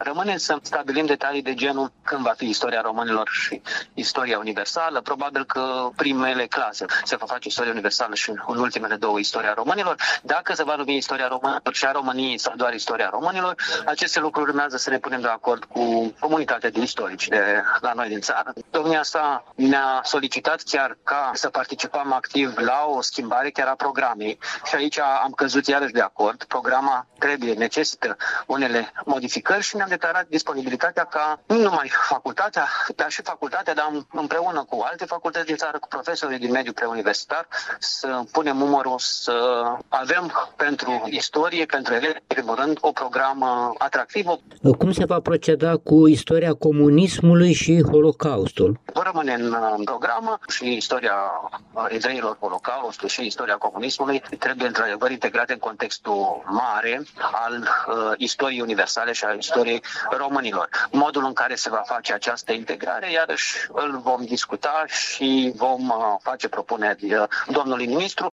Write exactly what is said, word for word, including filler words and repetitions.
Rămâne să stabilim detalii de genul când va fi istoria românilor și istoria universală. Probabil că primele clase se va face istoria universală și în ultimele două istoria românilor. Dacă se va numi istoria românilor și a României sau doar istoria românilor, aceste lucruri urmează să ne punem de acord cu comunitatea de istorici de la noi din țară. Domnia sa ne-a solicitat chiar ca să participăm activ la o schimbare chiar a programei și aici am căzut iarăși de acord. Programa trebuie, necesită unele modificări și ne-am declarat disponibilitatea ca nu numai facultatea, dar și facultatea, dar împreună cu alte facultăți din țară, cu profesorii din mediul preuniversitar, să punem umărul, să avem pentru istorie, pentru elevi, în primul rând, o programă atractivă. Cum se va proceda cu istoria comunismului și Holocaustul? Vor rămâne în programă și istoria evreilor, Holocaustul și istoria comunismului trebuie într-adevăr integrate în contextul mare al uh, istoriei universale și al istoriei românilor. Modul în care se va face această integrare, iarăși îl vom discuta și vom uh, face propuneri uh, domnului ministru.